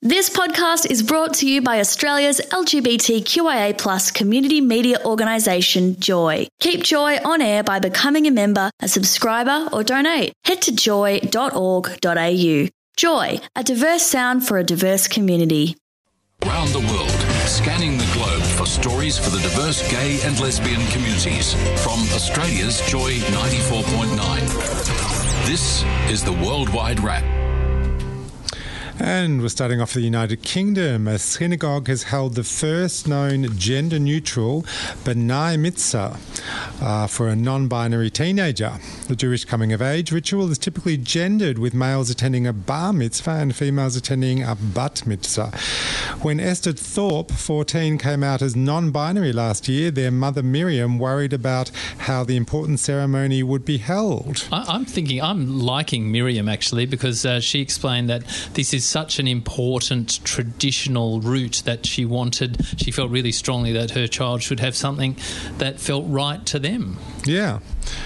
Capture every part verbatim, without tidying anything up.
This podcast is brought to you by Australia's L G B T Q I A plus community media organisation, Joy. Keep Joy on air by becoming a member, a subscriber or donate. Head to joy dot org dot a u. Joy, a diverse sound for a diverse community. Around the world, scanning the globe for stories for the diverse gay and lesbian communities. From Australia's Joy ninety-four point nine. This is the Worldwide Wrap. And we're starting off with the United Kingdom. A synagogue has held the first known gender-neutral B'nai Mitzvah uh, for a non-binary teenager. The Jewish coming-of-age ritual is typically gendered, with males attending a bar mitzvah and females attending a bat mitzvah. When Esther Thorpe, fourteen, came out as non-binary last year, their mother Miriam worried about how the important ceremony would be held. I, I'm thinking, I'm liking Miriam actually, because uh, she explained that this is such an important traditional route that she wanted. She felt really strongly that her child should have something that felt right to them. Yeah.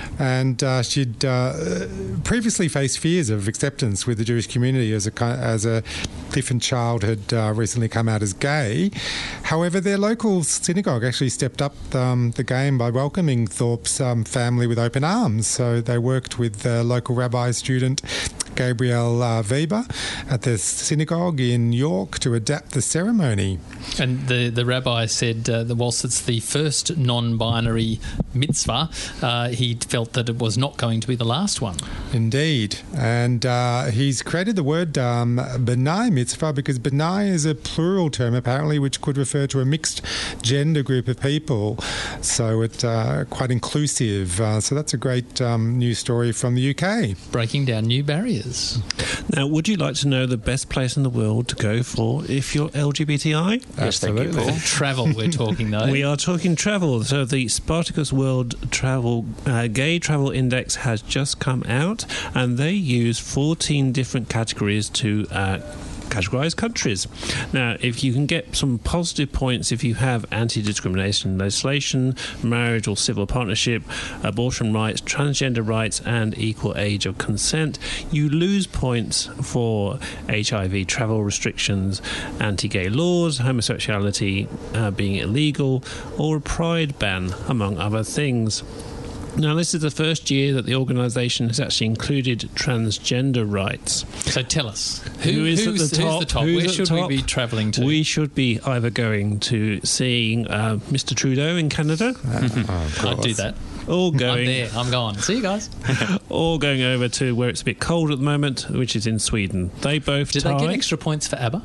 And uh, she'd uh, previously faced fears of acceptance with the Jewish community as a as a different child had uh, recently come out as gay. However, their local synagogue actually stepped up um, the game by welcoming Thorpe's um, family with open arms. So they worked with the local rabbi student Gabriel uh, Weber at the synagogue in York to adapt the ceremony. And the, the rabbi said uh, that whilst it's the first non-binary mitzvah, uh, he felt that it was not going to be the last one. Indeed. And uh, he's created the word um, B'nai mitzvah because B'nai is a plural term, apparently, which could refer to a mixed gender group of people. So it's uh, quite inclusive. Uh, so that's a great um, news story from the U K. Breaking down new barriers. Now, would you like to know the best place in the world to go for if you're L G B T I? Yes, thank you, Paul. Travel, we're talking though. We are talking travel. So the Spartacus World Travel uh, Gay Travel Index has just come out, and they use fourteen different categories to uh, categorise countries. Now, if you can get some positive points if you have anti-discrimination legislation, marriage or civil partnership, abortion rights, transgender rights and equal age of consent, you lose points for H I V travel restrictions, anti-gay laws, homosexuality uh, being illegal, or a pride ban, among other things. Now, this is the first year that the organisation has actually included transgender rights. So tell us, who, who is who's, at the top? Who's the top? Who's Where at should top? we be travelling to? We should be either going to seeing uh, Mister Trudeau in Canada. Oh, I'd do that. Or going, I'm there. I'm gone. See you guys. or going over to where it's a bit cold at the moment, which is in Sweden. They both Did tie. they get extra points for ABBA?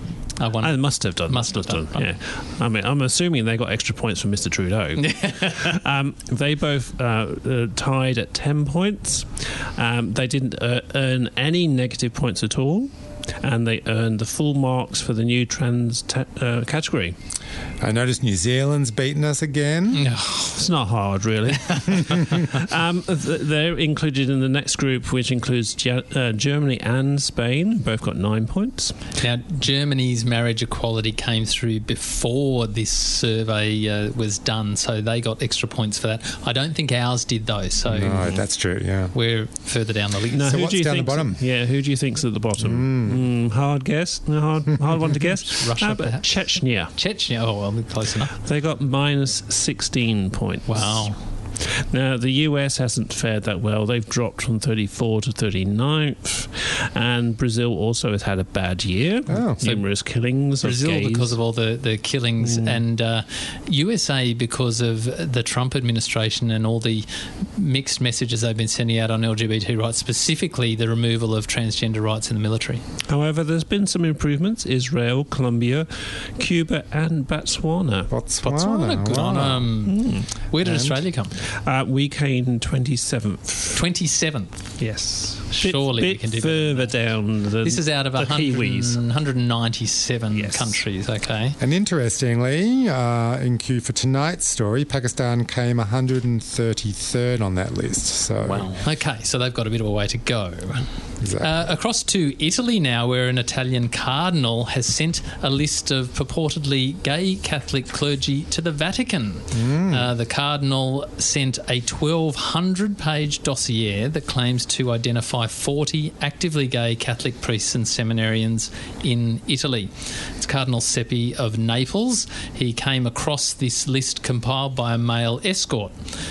I wonder. I must have done. Must have done. Yeah, I mean, I'm assuming they got extra points from Mister Trudeau. um, they both uh, uh, tied at ten points. Um, they didn't uh, earn any negative points at all, and they earned the full marks for the new trans ta- uh, category. I noticed New Zealand's beaten us again. No. It's not hard, really. um, th- they're included in the next group, which includes Ge- uh, Germany and Spain. Both got nine points. Now, Germany's marriage equality came through before this survey uh, was done, so they got extra points for that. I don't think ours did, though, so No, that's true, yeah. we're further down the list. Now, So who what's do you down the think's- bottom? Yeah, who do you think's at the bottom? Mm. hard guess. Hard, hard one to guess. Russia, How about perhaps? Chechnya? Chechnya, oh, well, we're close enough. They got minus sixteen points. Wow. Now, the U S hasn't fared that well. They've dropped from thirty-four to thirty-ninth. And Brazil also has had a bad year. Oh. Numerous killings Brazil of gays. because of all the, the killings, Mm. and uh, U S A because of the Trump administration and all the mixed messages they've been sending out on L G B T rights, specifically the removal of transgender rights in the military. However, there's been some improvements. Israel, Colombia, Cuba and Botswana. Botswana. Botswana, good on wow. 'em. Mm. Where did And? Australia come? Uh, we came twenty-seventh. twenty-seventh. Yes. Surely bit, we can do bit better than further that. down the This is out of the one hundred, Kiwis. one hundred ninety-seven Yes. countries, okay. And interestingly, uh, in queue for tonight's story, Pakistan came one hundred thirty-third on that list. So Wow. Okay, so they've got a bit of a way to go. Exactly. Uh, across to Italy now, where an Italian cardinal has sent a list of purportedly gay Catholic clergy to the Vatican. Mm. Uh, the cardinal sent a twelve hundred page dossier that claims to identify forty actively gay Catholic priests and seminarians in Italy. It's Cardinal Seppi of Naples. He came across this list compiled by a male escort,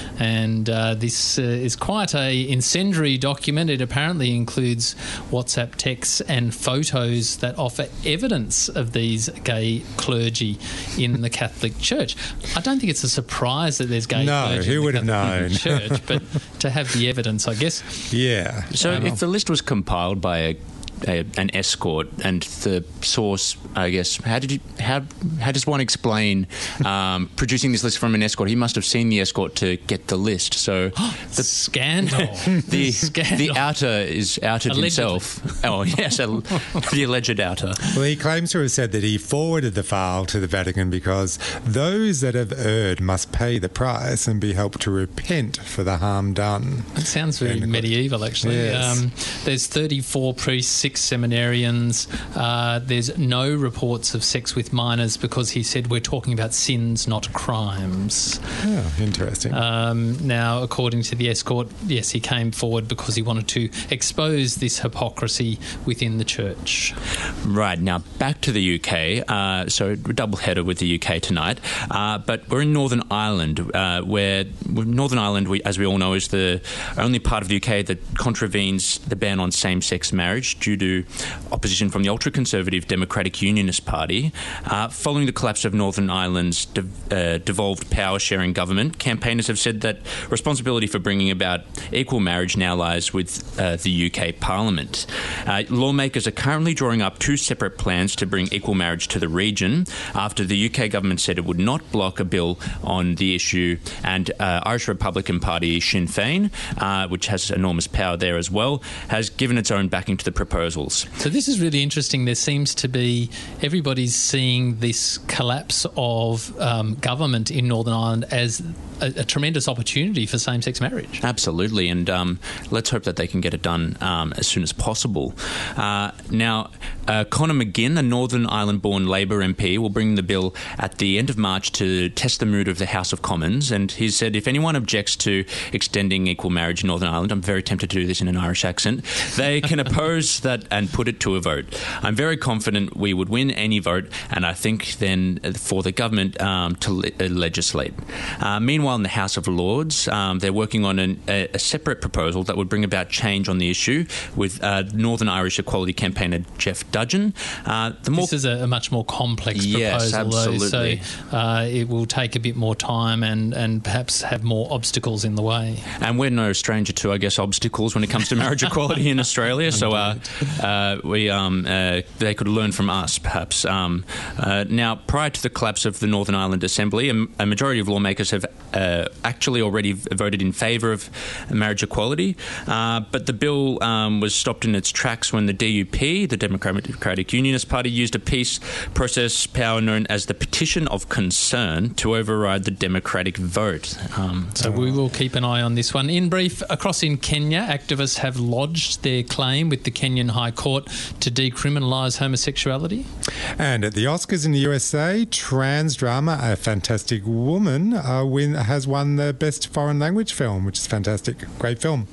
and uh, this uh, is quite a incendiary document. It apparently includes WhatsApp texts and photos that offer evidence of these gay clergy in the Catholic Church. I don't think it's a surprise that there's gay no, clergy who in would the have Catholic known? Church, but to have the evidence, I guess. Yeah. So Um, if the list was compiled by a A, an escort, and the source, I guess, how did you how how does one explain um, producing this list from an escort? He must have seen the escort to get the list. So the scandal, the scandal. the outer is outed Allegedly. himself. Oh yes, a, the alleged outer. Well, he claims to have said that he forwarded the file to the Vatican because those that have erred must pay the price and be helped to repent for the harm done. It sounds very And- medieval, actually. Yes. Um, there's thirty-four priests, six seminarians. Uh, there's no reports of sex with minors because he said we're talking about sins, not crimes. Oh, interesting. Um, now, according to the escort, yes, he came forward because he wanted to expose this hypocrisy within the church. Right, now back to the U K. Uh, so we're double header with the U K tonight. Uh, but we're in Northern Ireland, uh, where Northern Ireland, we, as we all know, is the only part of the U K that contravenes the ban on same-sex marriage due to opposition from the ultra-conservative Democratic Unionist Party. Uh, following the collapse of Northern Ireland's de- uh, devolved power-sharing government, campaigners have said that responsibility for bringing about equal marriage now lies with uh, the U K Parliament. Uh, lawmakers are currently drawing up two separate plans to bring equal marriage to the region after the U K government said it would not block a bill on the issue, and uh, Irish Republican Party Sinn Féin, uh, which has enormous power there as well, has given its own backing to the proposals. So this is really interesting. There seems to be everybody's seeing this collapse of um, government in Northern Ireland as a, a tremendous opportunity for same-sex marriage. Absolutely, and um, let's hope that they can get it done um, as soon as possible. Uh, now, uh, Conor McGinn, a Northern Ireland-born Labour M P, will bring the bill at the end of March to test the mood of the House of Commons, and he said if anyone objects to extending equal marriage in Northern Ireland, I'm very tempted to do this in an Irish accent, they can oppose that and put it to a vote. I'm very confident we would win any vote, and I think then for the government um, to le- uh, legislate. Uh, meanwhile, in the House of Lords, um, they're working on an, a, a separate proposal that would bring about change on the issue with uh, Northern Irish equality campaigner Jeff Dudgeon. Uh, the more This is a, a much more complex Yes, proposal, absolutely. though, so uh, it will take a bit more time and, and perhaps have more obstacles in the way. And we're no stranger to, I guess, obstacles when it comes to marriage equality in Australia. So uh, uh, we um, uh, they could learn from us, perhaps. Um, uh, now, prior to the collapse of the Northern Ireland Assembly, a, a majority of lawmakers have uh, actually already v- voted in favour of marriage equality. Uh, but the bill um, was stopped in its tracks when the D U P, the Democratic Unionist Party, used a peace process power known as the Petition of Concern to override the democratic vote. Um, So we will keep an eye on this one. In brief, across in Kenya, activists have lodged their claim with the Kenyan High Court to decriminalise homosexuality. And at the Oscars in the U S A, trans drama A Fantastic Woman uh, win, has won the Best Foreign Language Film, which is fantastic. Great film.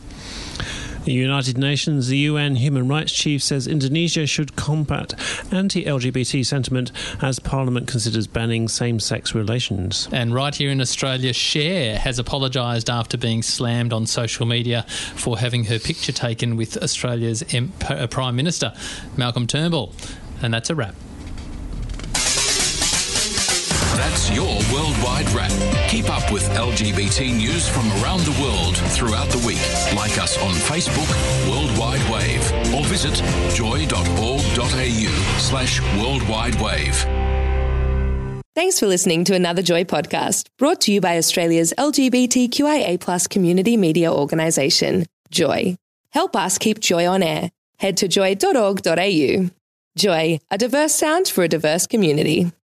The United Nations, the U N Human Rights Chief says Indonesia should combat anti-L G B T sentiment as Parliament considers banning same-sex relations. And right here in Australia, Cher has apologised after being slammed on social media for having her picture taken with Australia's M- P- Prime Minister, Malcolm Turnbull. And that's a wrap. That's your Worldwide Wrap. Keep up with L G B T news from around the world throughout the week. Like us on Facebook, Worldwide Wave, or visit joy.org.au slash Worldwide Wave. Thanks for listening to another Joy podcast, brought to you by Australia's L G B T Q I A plus community media organisation, Joy. Help us keep Joy on air. Head to joy dot org dot a u. Joy, a diverse sound for a diverse community.